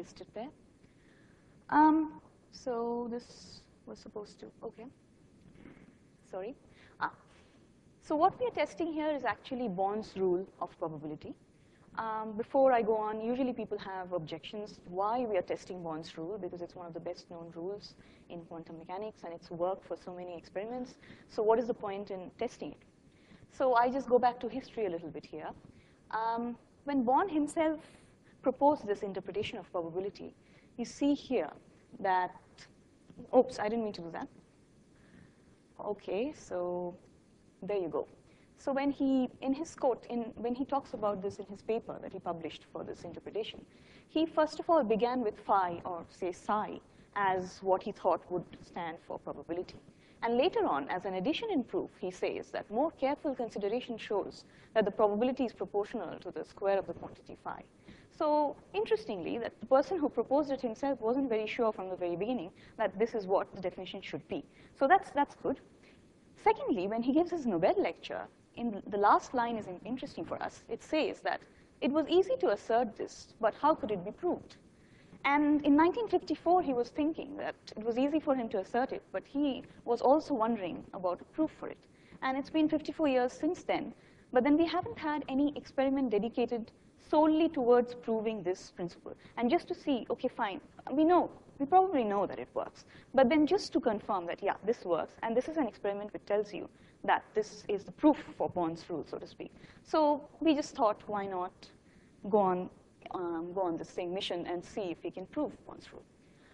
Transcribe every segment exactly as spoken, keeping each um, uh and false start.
listed there. Um, so this was supposed to, okay. Sorry. Ah. So what we are testing here is actually Bond's rule of probability. Um, before I go on, usually people have objections why we are testing Bond's rule, because it's one of the best known rules in quantum mechanics and it's worked for so many experiments. So what is the point in testing it? So I just go back to history a little bit here. Um, when Bond himself proposed this interpretation of probability, you see here that, oops, I didn't mean to do that. Okay, so there you go. So when he, in his quote, in, when he talks about this in his paper that he published for this interpretation, he first of all began with phi, or say psi, as what he thought would stand for probability. And later on, as an addition in proof, he says that more careful consideration shows that the probability is proportional to the square of the quantity phi. So interestingly, that the person who proposed it himself wasn't very sure from the very beginning that this is what the definition should be. So that's, that's good. Secondly, when he gives his Nobel lecture, in the last line is interesting for us. It says that it was easy to assert this, but how could it be proved? And in nineteen fifty-four, he was thinking that it was easy for him to assert it, but he was also wondering about a proof for it. And it's been fifty-four years since then, but then we haven't had any experiment dedicated solely towards proving this principle. And just to see, okay, fine, we know, we probably know that it works. But then just to confirm that, yeah, this works, and this is an experiment which tells you that this is the proof for Bond's rule, so to speak. So we just thought, why not go on, um, go on this same mission and see if we can prove Bond's rule.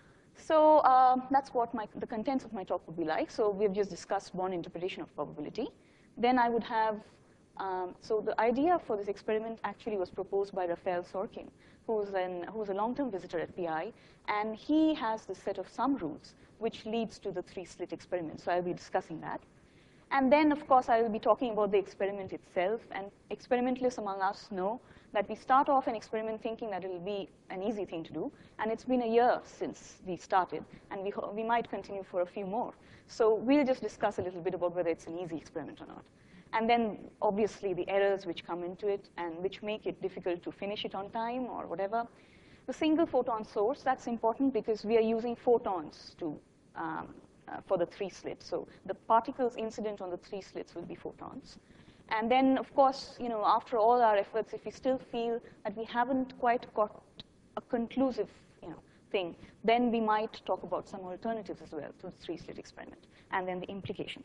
So uh, that's what my, the contents of my talk would be like. So we've just discussed Bond interpretation of probability. Then I would have, um, so the idea for this experiment actually was proposed by Raphael Sorkin, who's, an, who's a long-term visitor at P I, and he has this set of sum rules, which leads to the three-slit experiment. So I'll be discussing that. And then, of course, I will be talking about the experiment itself. And experimentalists among us know that we start off an experiment thinking that it will be an easy thing to do. And it's been a year since we started, and we, we might continue for a few more. So we'll just discuss a little bit about whether it's an easy experiment or not. And then, obviously, the errors which come into it and which make it difficult to finish it on time or whatever. The single photon source, that's important because we are using photons to um, Uh, for the three slits. So the particles incident on the three slits will be photons. And then, of course, you know, after all our efforts, if we still feel that we haven't quite got a conclusive, you know, thing, then we might talk about some alternatives as well to the three-slit experiment, and then the implications.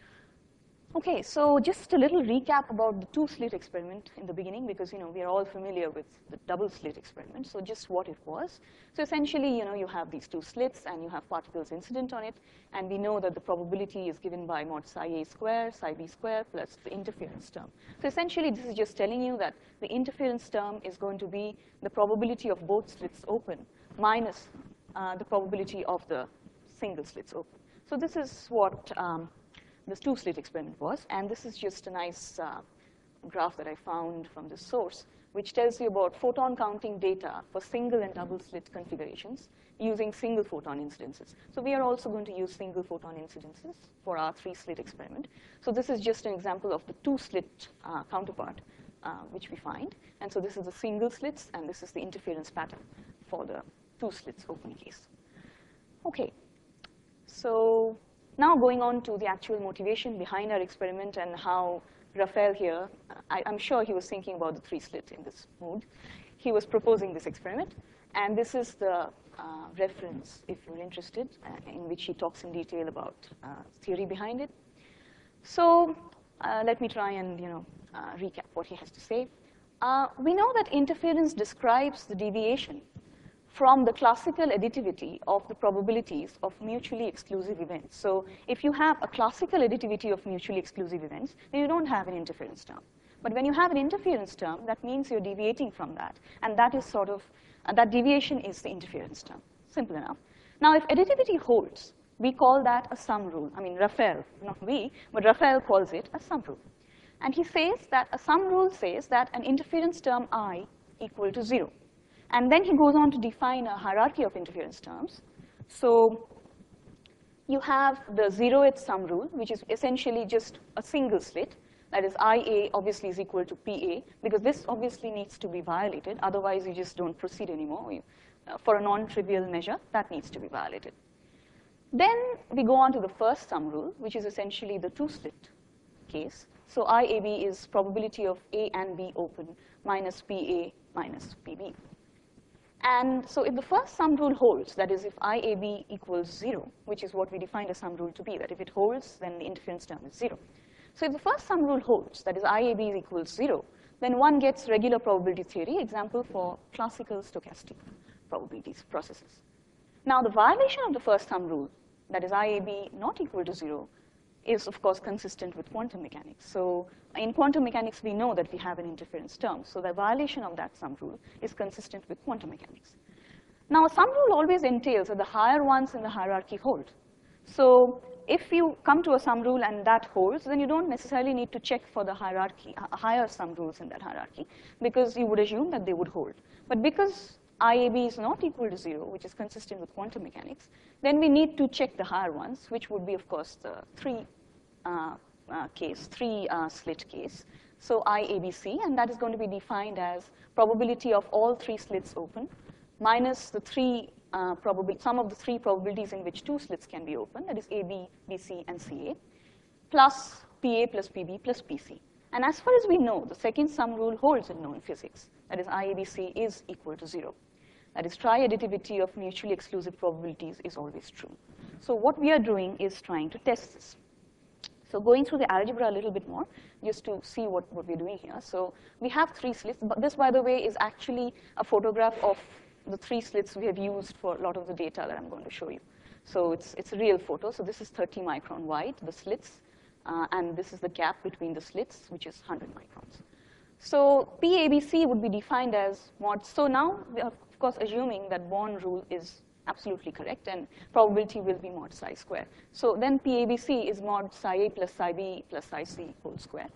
Okay, so just a little recap about the two-slit experiment in the beginning, because you know we are all familiar with the double-slit experiment. So just what it was. So essentially, you know, you have these two slits, and you have particles incident on it, and we know that the probability is given by mod psi a square, psi b square, plus the interference term. So essentially, this is just telling you that the interference term is going to be the probability of both slits open minus uh, the probability of the single slits open. So this is what um, this two-slit experiment was, and this is just a nice uh, graph that I found from this source, which tells you about photon counting data for single and double-slit configurations using single photon incidences. So we are also going to use single photon incidences for our three-slit experiment. So this is just an example of the two-slit uh, counterpart, uh, which we find. And so this is the single slits, and this is the interference pattern for the two slits open case. Okay, so now going on to the actual motivation behind our experiment and how Raphael here, I, I'm sure he was thinking about the three-slit in this mood. He was proposing this experiment, and this is the uh, reference, if you're interested, uh, in which he talks in detail about uh, theory behind it. So uh, let me try and you know uh, recap what he has to say. Uh, we know that interference describes the deviation from the classical additivity of the probabilities of mutually exclusive events. So if you have a classical additivity of mutually exclusive events, then you don't have an interference term. But when you have an interference term, that means you're deviating from that. And that is sort of, uh, that deviation is the interference term. Simple enough. Now, if additivity holds, we call that a sum rule. I mean, Raphael, not we, but Raphael calls it a sum rule. And he says that a sum rule says that an interference term I equal to zero. And then he goes on to define a hierarchy of interference terms. So you have the zeroth sum rule, which is essentially just a single slit. That is, I A obviously is equal to P A, because this obviously needs to be violated. Otherwise, you just don't proceed anymore. You, uh, for a non-trivial measure, that needs to be violated. Then we go on to the first sum rule, which is essentially the two-slit case. So I A B is probability of A and B open minus P A minus P B. And so if the first sum rule holds, that is if I A B equals zero, which is what we defined a sum rule to be, that if it holds, then the interference term is zero. So if the first sum rule holds, that is I A B equals zero, then one gets regular probability theory, example for classical stochastic probabilities processes. Now the violation of the first sum rule, that is I A B not equal to zero, is of course consistent with quantum mechanics. So in quantum mechanics, we know that we have an interference term. So the violation of that sum rule is consistent with quantum mechanics. Now a sum rule always entails that the higher ones in the hierarchy hold. So if you come to a sum rule and that holds, then you don't necessarily need to check for the hierarchy, uh, higher sum rules in that hierarchy, because you would assume that they would hold. But because I A B is not equal to zero, which is consistent with quantum mechanics, then we need to check the higher ones, which would be, of course, the three uh, uh, case, three uh, slit case. So I A B C, and that is going to be defined as probability of all three slits open minus the three uh, probability, some of the three probabilities in which two slits can be open, that is A B, B C, and C A, plus P A plus P B plus P C. And as far as we know, the second sum rule holds in known physics, that is I A B C is equal to zero. That is, tri-additivity of mutually exclusive probabilities is always true. So what we are doing is trying to test this. So going through the algebra a little bit more, just to see what, what we're doing here. So we have three slits. But this, by the way, is actually a photograph of the three slits we have used for a lot of the data that I'm going to show you. So it's, it's a real photo. So this is thirty micron wide, the slits. Uh, and this is the gap between the slits, which is one hundred microns. So P A B C would be defined as mod. So now we are, of course, assuming that Born rule is absolutely correct, and probability will be mod psi square. So then P A B C is mod psi A plus psi B plus psi C whole square.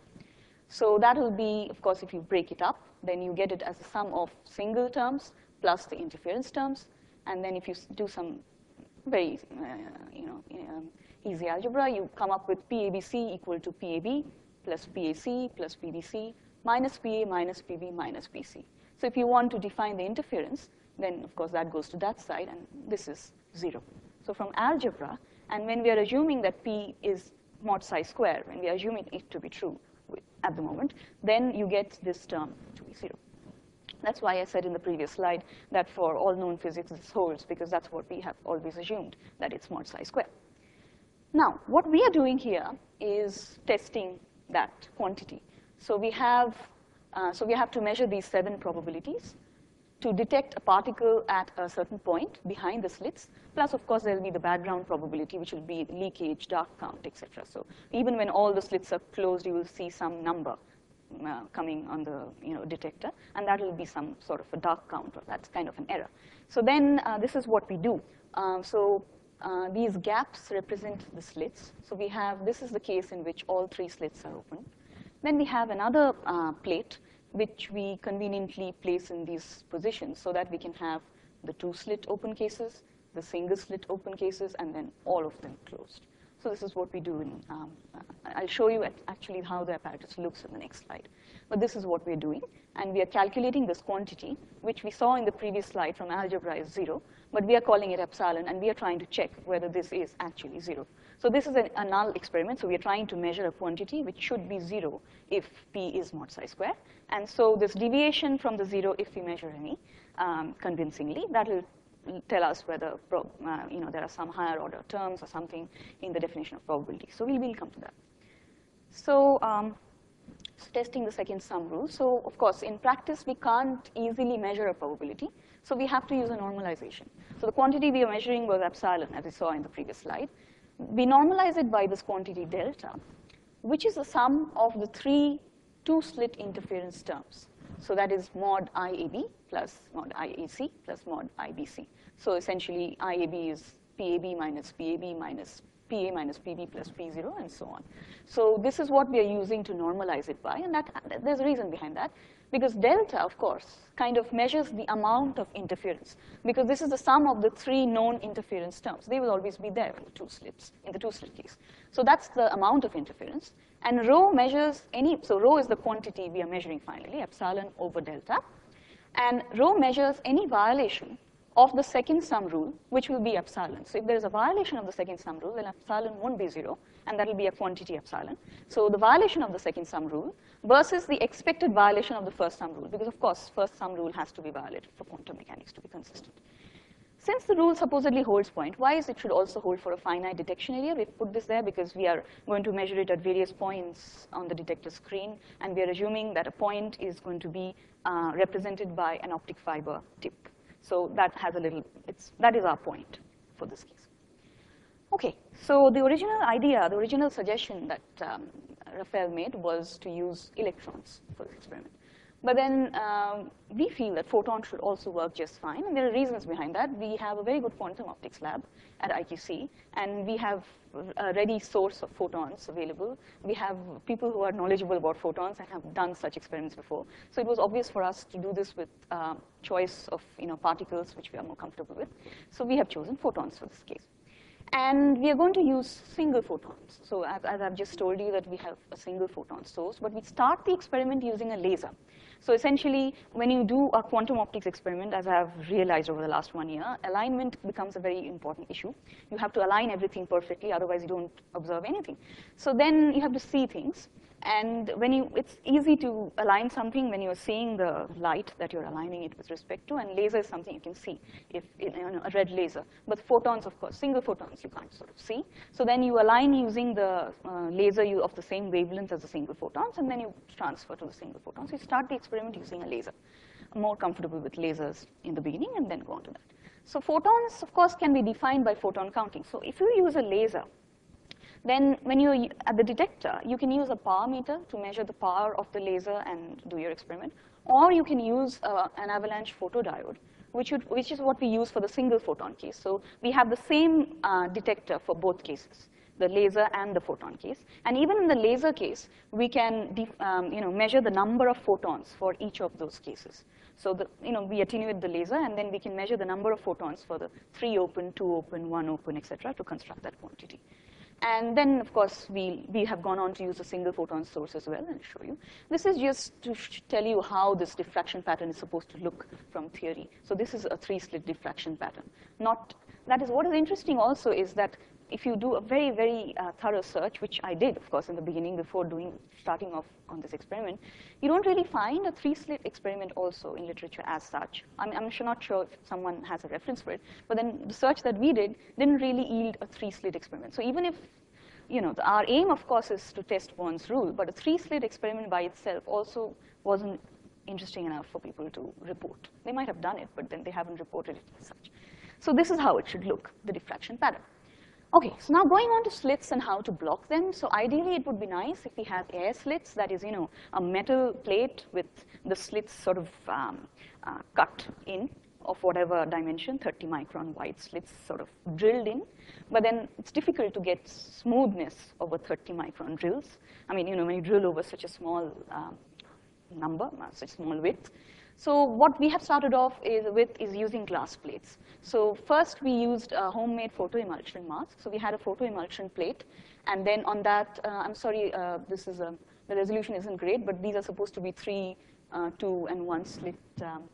So that will be, of course, if you break it up, then you get it as a sum of single terms plus the interference terms. And then if you do some very uh, you know, um, easy algebra, you come up with P A B C equal to P A B plus P A C plus P B C minus P A minus P B minus P C. So if you want to define the interference, then of course that goes to that side, and this is zero. So from algebra, and when we are assuming that P is mod psi square, when we are assuming it to be true at the moment, then you get this term to be zero. That's why I said in the previous slide that for all known physics this holds, because that's what we have always assumed, that it's mod psi square. Now, what we are doing here is testing that quantity. So we have, uh, so we have to measure these seven probabilities to detect a particle at a certain point behind the slits. Plus, of course, there will be the background probability, which will be leakage, dark count, et cetera. So even when all the slits are closed, you will see some number uh, coming on the you know, detector, and that will be some sort of a dark count, or that's kind of an error. So then uh, this is what we do. Uh, so uh, these gaps represent the slits. So we have, this is the case in which all three slits are open. Then we have another uh, plate, which we conveniently place in these positions so that we can have the two slit open cases, the single slit open cases, and then all of them closed. So this is what we do in, um, I'll show you at actually how the apparatus looks in the next slide. But this is what we're doing, and we are calculating this quantity, which we saw in the previous slide from algebra is zero, but we are calling it epsilon, and we are trying to check whether this is actually zero. So this is a, a null experiment, so we are trying to measure a quantity which should be zero if P is mod psi square. And so this deviation from the zero, if we measure any um, convincingly, that will tell us whether uh, you know, there are some higher order terms or something in the definition of probability. So we will come to that. So, um, so testing the second sum rule. So of course, in practice, we can't easily measure a probability. So we have to use a normalization. So the quantity we are measuring was epsilon, as we saw in the previous slide. We normalize it by this quantity delta, which is the sum of the three two-slit interference terms. So that is mod I A B plus mod I A C plus mod I B C. So essentially, I A B is P A B minus P A B minus P A minus P B plus P zero, and so on. So this is what we are using to normalize it by, and that, there's a reason behind that. Because delta, of course, kind of measures the amount of interference, because this is the sum of the three known interference terms. They will always be there in the two slits, in the two-slit case. So that's the amount of interference. And rho measures any, so rho is the quantity we are measuring finally, epsilon over delta. And rho measures any violation of the second sum rule, which will be epsilon. So if there is a violation of the second sum rule, then epsilon won't be zero, and that will be a quantity epsilon. So the violation of the second sum rule versus the expected violation of the first sum rule, because of course first sum rule has to be violated for quantum mechanics to be consistent. Since the rule supposedly holds point, why is it should also hold for a finite detection area? We've put this there because we are going to measure it at various points on the detector screen, and we are assuming that a point is going to be uh, represented by an optic fiber tip. So that has a little, it's, that is our point for this case. Okay, so the original idea, the original suggestion that um, Raphael made was to use electrons for this experiment. But then um, we feel that photons should also work just fine, and there are reasons behind that. We have a very good quantum optics lab at I Q C, and we have a ready source of photons available. We have people who are knowledgeable about photons and have done such experiments before. So it was obvious for us to do this with uh, choice of you know, particles which we are more comfortable with. So we have chosen photons for this case. And we are going to use single photons. So as, as I've just told you that we have a single photon source, but we start the experiment using a laser. So essentially, when you do a quantum optics experiment, as I've realized over the last one year, alignment becomes a very important issue. You have to align everything perfectly, otherwise you don't observe anything. So then you have to see things. And when you, it's easy to align something when you're seeing the light that you're aligning it with respect to, and laser is something you can see, if you know, a red laser. But photons, of course, single photons you can't sort of see. So then you align using the uh, laser you, of the same wavelength as the single photons, and then you transfer to the single photons. So you start the experiment using a laser. I'm more comfortable with lasers in the beginning, and then go on to that. So photons, of course, can be defined by photon counting. So if you use a laser, then when you're at the detector, you can use a power meter to measure the power of the laser and do your experiment. Or you can use uh, an avalanche photodiode, which, would, which is what we use for the single photon case. So we have the same uh, detector for both cases, the laser and the photon case. And even in the laser case, we can um, you know, measure the number of photons for each of those cases. So the, you know, we attenuate the laser, and then we can measure the number of photons for the three open, two open, one open, et cetera, to construct that quantity. And then, of course, we, we have gone on to use a single photon source as well, and I'll show you. This is just to tell you how this diffraction pattern is supposed to look from theory. So this is a three-slit diffraction pattern. Not, that is, what is interesting also is that if you do a very, very uh, thorough search, which I did, of course, in the beginning before doing, starting off on this experiment, you don't really find a three-slit experiment also in literature as such. I'm, I'm sure not sure if someone has a reference for it, but then the search that we did didn't really yield a three-slit experiment. So even if, you know, the, our aim, of course, is to test Born's rule, but a three-slit experiment by itself also wasn't interesting enough for people to report. They might have done it, but then they haven't reported it as such. So this is how it should look, the diffraction pattern. Okay, so now going on to slits and how to block them. So ideally, it would be nice if we have air slits, that is, you know, a metal plate with the slits sort of um, uh, cut in of whatever dimension, thirty micron wide slits sort of drilled in. But then it's difficult to get smoothness over thirty micron drills. I mean, you know, when you drill over such a small um, number, such small width. So what we have started off is with is using glass plates. So first we used a homemade photoemulsion mask. So we had a photoemulsion plate, and then on that, uh, I'm sorry, uh, this is a, the resolution isn't great, but these are supposed to be three, uh, two, and one slit um,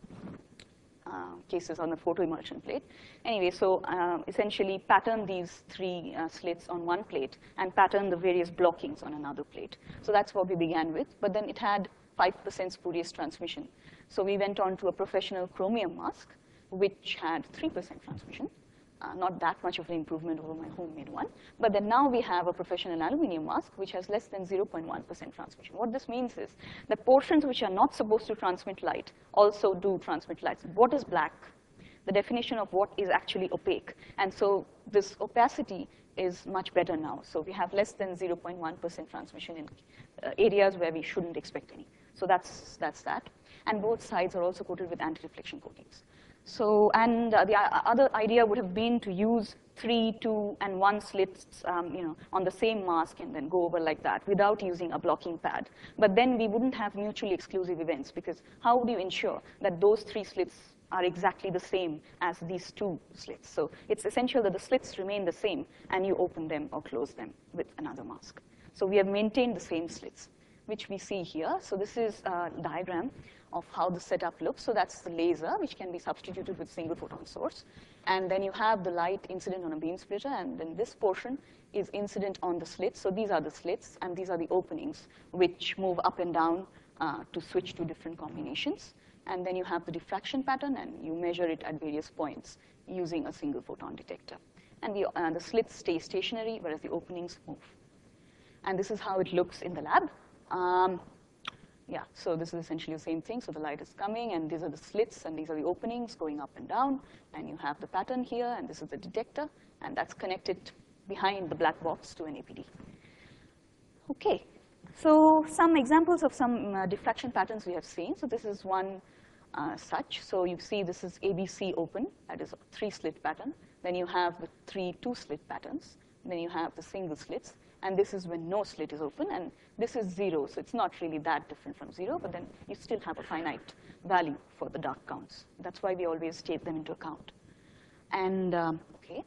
uh, cases on the photoemulsion plate. Anyway, so uh, essentially pattern these three uh, slits on one plate and pattern the various blockings on another plate. So that's what we began with, but then it had five percent spurious transmission. So we went on to a professional chromium mask, which had three percent transmission. Uh, not that much of an improvement over my homemade one. But then now we have a professional aluminum mask, which has less than zero point one percent transmission. What this means is that portions which are not supposed to transmit light also do transmit light. What is black? The definition of what is actually opaque. And so this opacity is much better now. So we have less than zero point one percent transmission in uh, areas where we shouldn't expect any. So that's, that's that. And both sides are also coated with anti-reflection coatings. So, and uh, the uh, other idea would have been to use three, two, and one slits, um, you know, on the same mask and then go over like that without using a blocking pad. But then we wouldn't have mutually exclusive events, because how do you ensure that those three slits are exactly the same as these two slits? So it's essential that the slits remain the same and you open them or close them with another mask. So we have maintained the same slits, which we see here. So this is a diagram of how the setup looks. So that's the laser, which can be substituted with single photon source. And then you have the light incident on a beam splitter, and then this portion is incident on the slits. So these are the slits, and these are the openings, which move up and down uh, to switch to different combinations. And then you have the diffraction pattern, and you measure it at various points using a single photon detector. And the, uh, the slits stay stationary, whereas the openings move. And this is how it looks in the lab. Um, yeah, so this is essentially the same thing. So the light is coming, and these are the slits, and these are the openings going up and down. And you have the pattern here, and this is the detector, and that's connected behind the black box to an A P D. Okay, so some examples of some uh, diffraction patterns we have seen. So this is one uh, such. So you see this is A B C open, that is a three-slit pattern. Then you have the three two-slit patterns. Then you have the single slits. And this is when no slit is open, and this is zero, so it's not really that different from zero, but then you still have a finite value for the dark counts. That's why we always take them into account. And, um, okay.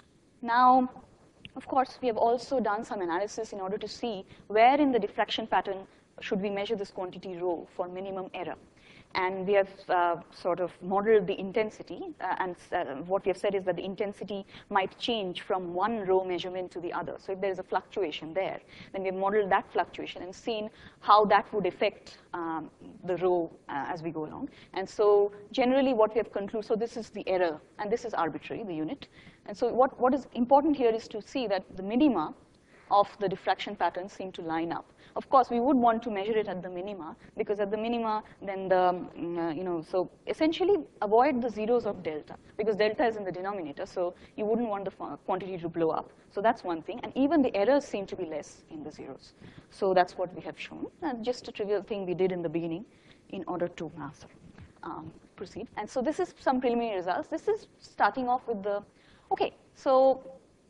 Now, of course, we have also done some analysis in order to see where in the diffraction pattern should we measure this quantity rho for minimum error. And we have uh, sort of modeled the intensity, uh, and uh, what we have said is that the intensity might change from one rho measurement to the other. So if there is a fluctuation there, then we have modeled that fluctuation and seen how that would affect um, the rho uh, as we go along. And so generally what we have concluded, so this is the error, and this is arbitrary, the unit. And so what, what is important here is to see that the minima of the diffraction patterns seem to line up. Of course, we would want to measure it at the minima, because at the minima, then the, um, uh, you know, so essentially avoid the zeros of delta, because delta is in the denominator, so you wouldn't want the quantity to blow up. So that's one thing, and even the errors seem to be less in the zeros. So that's what we have shown, and just a trivial thing we did in the beginning in order to uh, sorry, um, proceed. And so this is some preliminary results. This is starting off with the, okay, so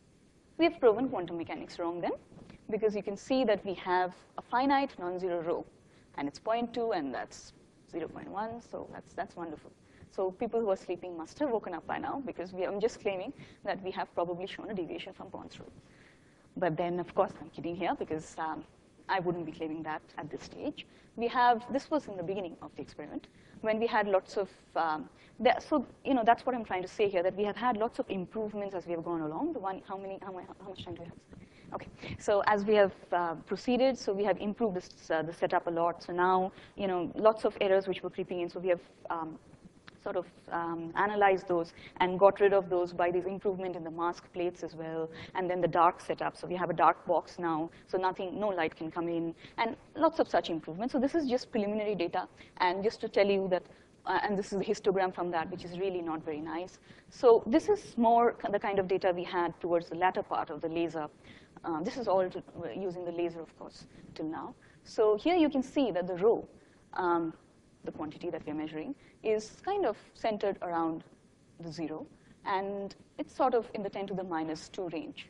we have proven quantum mechanics wrong then, because you can see that we have a finite non-zero rho, and it's zero point two, and that's zero point one, so that's, that's wonderful. So people who are sleeping must have woken up by now, because we, I'm just claiming that we have probably shown a deviation from Bond's rule. But then, of course, I'm kidding here, because um, I wouldn't be claiming that at this stage. We have, this was in the beginning of the experiment, when we had lots of, um, there, so, you know, that's what I'm trying to say here, that we have had lots of improvements as we have gone along. The one, how many, how, how much time do we have? Okay, so as we have uh, proceeded, so we have improved this, uh, the setup a lot. So now, you know, lots of errors which were creeping in, so we have um, sort of um, analyzed those and got rid of those by this improvement in the mask plates as well, and then the dark setup. So we have a dark box now, so nothing, no light can come in, and lots of such improvements. So this is just preliminary data, and just to tell you that, uh, and this is a histogram from that, which is really not very nice. So this is more the kind of data we had towards the latter part of the laser. Uh, this is all to, uh, using the laser, of course, till now. So here you can see that the rho, um, the quantity that we're measuring, is kind of centered around the zero, and it's sort of in the ten to the minus two range.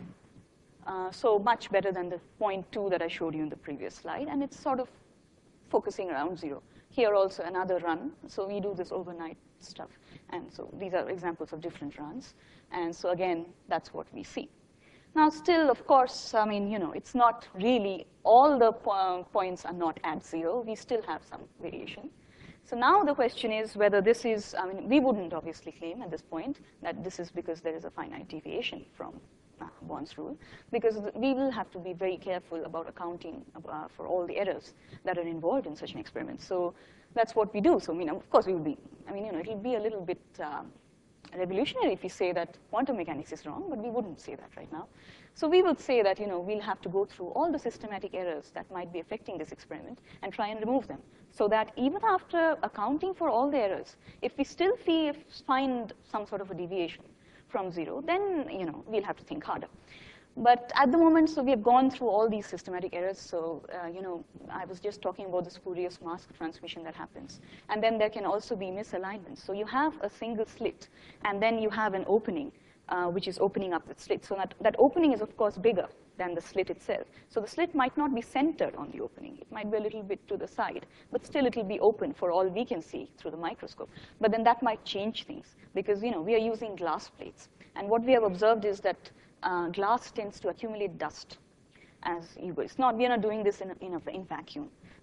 Uh, so much better than the zero point two that I showed you in the previous slide, and it's sort of focusing around zero. Here also another run, so we do this overnight stuff, and so these are examples of different runs, and so again, that's what we see. Now still, of course, I mean, you know, it's not really, all the po points are not at zero. We still have some variation. So now the question is whether this is, I mean, we wouldn't obviously claim at this point that this is because there is a finite deviation from uh, Bond's rule, because we will have to be very careful about accounting uh, for all the errors that are involved in such an experiment. So that's what we do. So, I mean, of course, we will be, I mean, you know, it'll be a little bit uh, revolutionary if we say that quantum mechanics is wrong, but we wouldn't say that right now. So we would say that, you know, we'll have to go through all the systematic errors that might be affecting this experiment and try and remove them, so that even after accounting for all the errors, if we still feel, find some sort of a deviation from zero, then, you know, we'll have to think harder. But at the moment, so we have gone through all these systematic errors. So, uh, you know, I was just talking about the spurious mask transmission that happens. And then there can also be misalignments. So you have a single slit, and then you have an opening, uh, which is opening up the slit. So that, that opening is, of course, bigger than the slit itself. So the slit might not be centered on the opening. It might be a little bit to the side, but still it will be open for all we can see through the microscope. But then that might change things, because, you know, we are using glass plates. And what we have observed is that Uh, glass tends to accumulate dust as you go. It's not, we are not doing this in, a, in, a, in vacuum.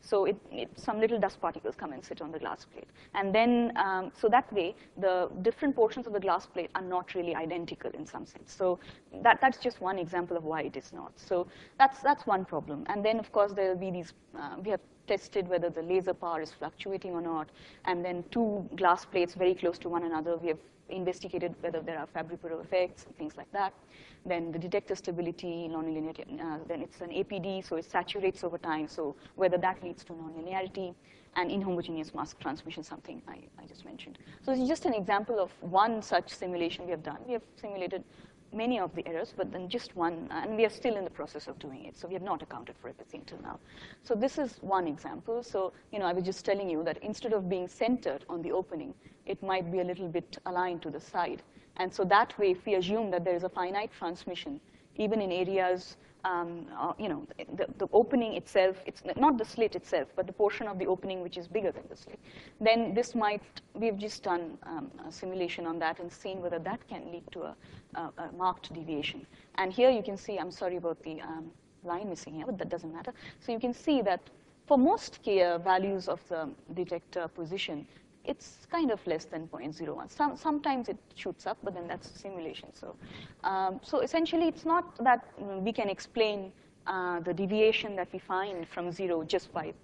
So it, it, some little dust particles come and sit on the glass plate. And then, um, so that way, the different portions of the glass plate are not really identical in some sense. So that, that's just one example of why it is not. So that's, that's one problem. And then, of course, there will be these, uh, we have tested whether the laser power is fluctuating or not. And then two glass plates very close to one another, we have investigated whether there are Fabry-Perot effects and things like that. Then the detector stability, nonlinearity, uh, then it's an A P D, so it saturates over time, so whether that leads to nonlinearity, and inhomogeneous mask transmission, something I, I just mentioned. So this is just an example of one such simulation we have done. We have simulated many of the errors, but then just one, and we are still in the process of doing it, so we have not accounted for everything till now. So this is one example. So, you know, I was just telling you that instead of being centered on the opening, it might be a little bit aligned to the side. And so that way, if we assume that there is a finite transmission, even in areas, um, uh, you know, the, the opening itself, it's not the slit itself, but the portion of the opening which is bigger than the slit, then this might, we've just done um, a simulation on that and seen whether that can lead to a, a, a marked deviation. And here you can see, I'm sorry about the um, line missing here, but that doesn't matter. So you can see that for most K values of the detector position, it's kind of less than zero point zero one. Some, sometimes it shoots up, but then that's simulation. So, um, so essentially, it's not that we can explain uh, the deviation that we find from zero just by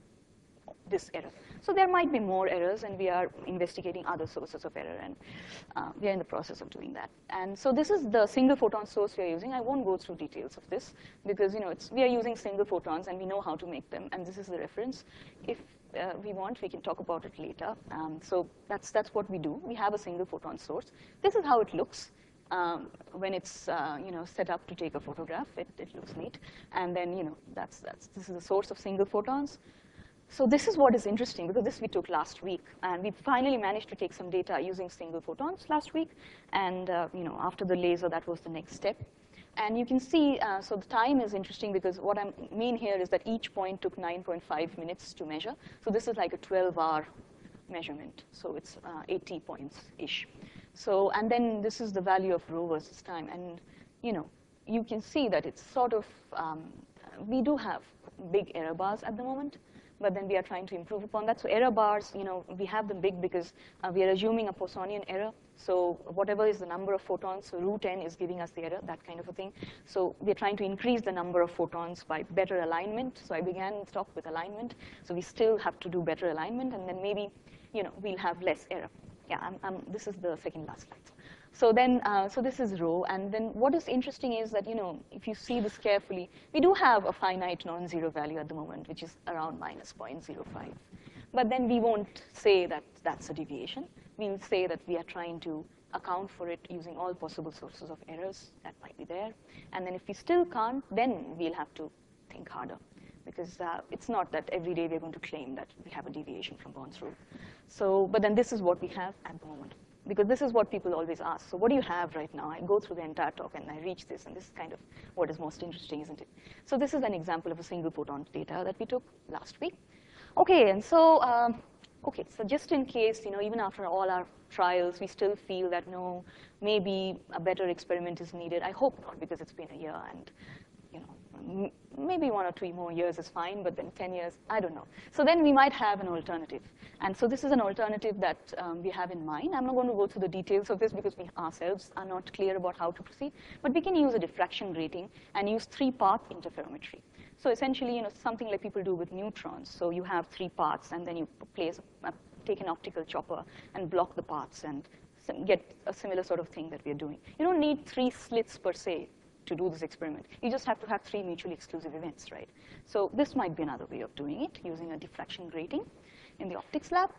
this error. So there might be more errors, and we are investigating other sources of error, and uh, we are in the process of doing that. And so this is the single photon source we are using. I won't go through details of this, because you know it's, we are using single photons, and we know how to make them, and this is the reference. If uh, we want, we can talk about it later. Um, so that's, that's what we do. We have a single photon source. This is how it looks. Um, when it's uh, you know set up to take a photograph, it, it looks neat. And then you know that's, that's, this is the source of single photons. So this is what is interesting, because this we took last week, and we finally managed to take some data using single photons last week. And uh, you know, after the laser, that was the next step. And you can see, uh, so the time is interesting, because what I mean here is that each point took nine point five minutes to measure. So this is like a twelve hour measurement. So it's uh, eighty points-ish. So, and then this is the value of rho versus time. And you know, you can see that it's sort of, um, we do have big error bars at the moment, but then we are trying to improve upon that. So error bars, you know, we have them big because uh, we are assuming a Poissonian error. So whatever is the number of photons, so root n is giving us the error, that kind of a thing. So we're trying to increase the number of photons by better alignment. So I began talk with alignment. So we still have to do better alignment, and then maybe, you know, we'll have less error. Yeah, I'm, I'm, this is the second last slide. So then, uh, so this is rho, and then what is interesting is that, you know, if you see this carefully, we do have a finite non-zero value at the moment, which is around minus zero point zero five. But then we won't say that that's a deviation. We'll say that we are trying to account for it using all possible sources of errors that might be there. And then if we still can't, then we'll have to think harder, because uh, it's not that every day we're going to claim that we have a deviation from Bond's rule. So, but then this is what we have at the moment, because this is what people always ask. So what do you have right now? I go through the entire talk, and I reach this, and this is kind of what is most interesting, isn't it? So this is an example of a single photon data that we took last week. Okay, and so, um, okay, so just in case, you know, even after all our trials, we still feel that, no, maybe a better experiment is needed. I hope not, because it's been a year, and, you know, maybe one or two more years is fine, but then ten years, I don't know. So then we might have an alternative. And so this is an alternative that um, we have in mind. I'm not going to go through the details of this, because we ourselves are not clear about how to proceed. But we can use a diffraction grating and use three-path interferometry. So essentially, you know, something like people do with neutrons. So you have three paths, and then you place, a, take an optical chopper and block the paths and get a similar sort of thing that we're doing. You don't need three slits per se to do this experiment. You just have to have three mutually exclusive events, right? So this might be another way of doing it, using a diffraction grating in the optics lab.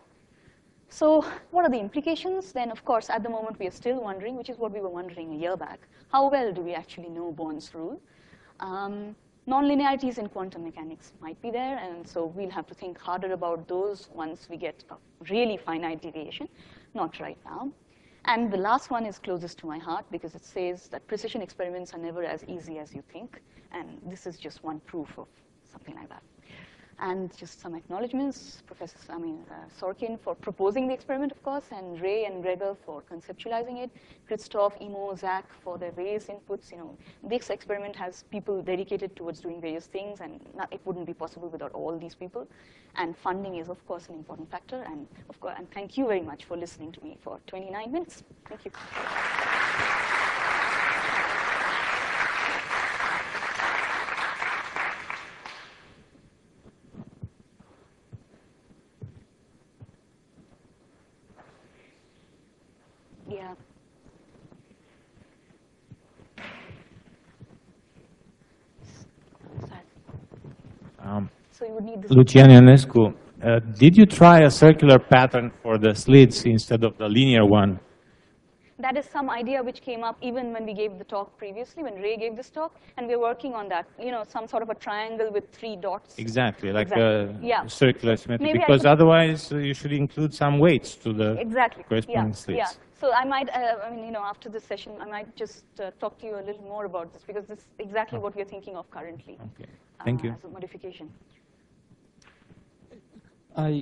So what are the implications? Then, of course, at the moment, we are still wondering, which is what we were wondering a year back, how well do we actually know Bond's rule? Um, Nonlinearities in quantum mechanics might be there, and so we'll have to think harder about those once we get a really finite deviation, not right now. And the last one is closest to my heart, because it says that precision experiments are never as easy as you think, and this is just one proof of something like that. And just some acknowledgements, Professor I mean, uh, Sorkin for proposing the experiment, of course, and Ray and Gregor for conceptualizing it, Christoph, Imo, Zach for their various inputs. You know, this experiment has people dedicated towards doing various things, and not, it wouldn't be possible without all these people. And funding is, of course, an important factor. And of course, and thank you very much for listening to me for twenty-nine minutes. Thank you. Yeah. Um, so you would need this. Lucian Ionescu, uh, did you try a circular pattern for the slits instead of the linear one? That is some idea which came up even when we gave the talk previously, when Ray gave this talk, and we're working on that. You know, some sort of a triangle with three dots. Exactly, like exactly. a yeah. circular symmetry, Maybe because otherwise uh, you should include some weights to the exactly. corresponding yeah. slits. Yeah. So I might, uh, I mean, you know, after this session, I might just uh, talk to you a little more about this, because this is exactly oh. what we're thinking of currently. Okay. Thank uh, you. As a modification. I,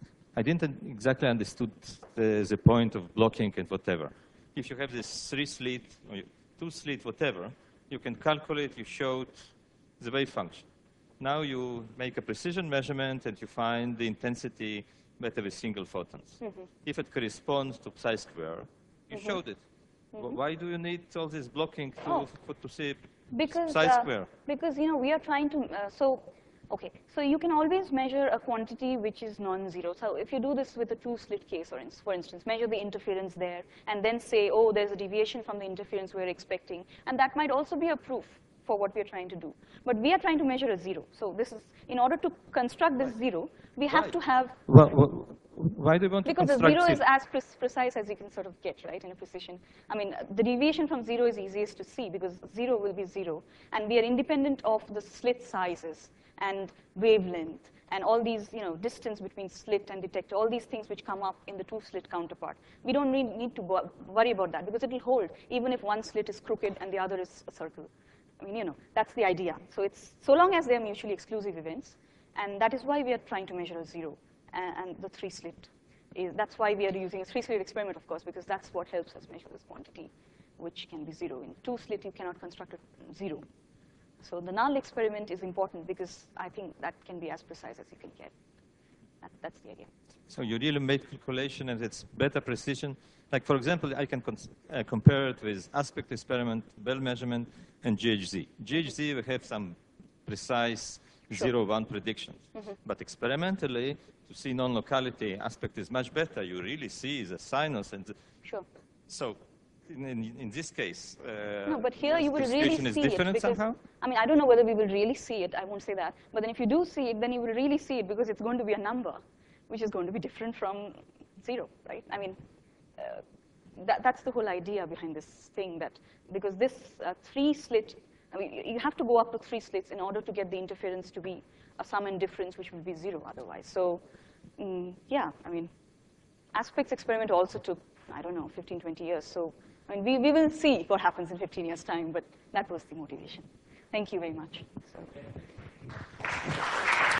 I didn't exactly understood the, the point of blocking and whatever. If you have this three slit, or two slit, whatever, you can calculate, you showed the wave function. Now you make a precision measurement and you find the intensity better with single photons. Mm-hmm. If it corresponds to psi square, you mm-hmm. showed it. Mm-hmm. Why do you need all this blocking to, oh. for, to see because, psi uh, square? Because, you know, we are trying to, uh, so, okay, so you can always measure a quantity which is non-zero. So if you do this with a two-slit case, or in, for instance, measure the interference there, and then say, oh, there's a deviation from the interference we're expecting, and that might also be a proof for what we're trying to do. But we are trying to measure a zero. So this is, in order to construct this zero, we have right. to have... Well, well, why do you want to because construct the zero zero? is as pre precise as you can sort of get, right, in a precision. I mean, the deviation from zero is easiest to see, because zero will be zero. And we are independent of the slit sizes and wavelength, and all these, you know, distance between slit and detector, all these things which come up in the two-slit counterpart. We don't need, need to worry about that, because it will hold, even if one slit is crooked and the other is a circle. I mean, you know, that's the idea. So it's, so long as they're mutually exclusive events, and that is why we are trying to measure a zero, and, and the three-slit. Is, that's why we are using a three-slit experiment, of course, because that's what helps us measure this quantity, which can be zero. In two-slit, you cannot construct a zero. So the null experiment is important, because I think that can be as precise as you can get. That, that's the idea. So you really make calculation and it's better precision. Like, for example, I can uh, compare it with aspect experiment, Bell measurement, and G H Z. G H Z, we have some precise sure. zero, one predictions. Mm-hmm. But experimentally, to see non-locality, aspect is much better. You really see the sinus. And the sure. So in, in, in this case, uh, no, but here you will really is see different it. Because, somehow? I mean, I don't know whether we will really see it. I won't say that. But then if you do see it, then you will really see it, because it's going to be a number, which is going to be different from zero, right? I mean, uh, that, that's the whole idea behind this thing, that because this uh, three-slit, I mean, you have to go up to three slits in order to get the interference to be a sum and difference, which will be zero otherwise. So, mm, yeah, I mean, aspects experiment also took, I don't know, fifteen, twenty years. So, I mean, we, we will see what happens in fifteen years' time, but that was the motivation. Thank you very much. So.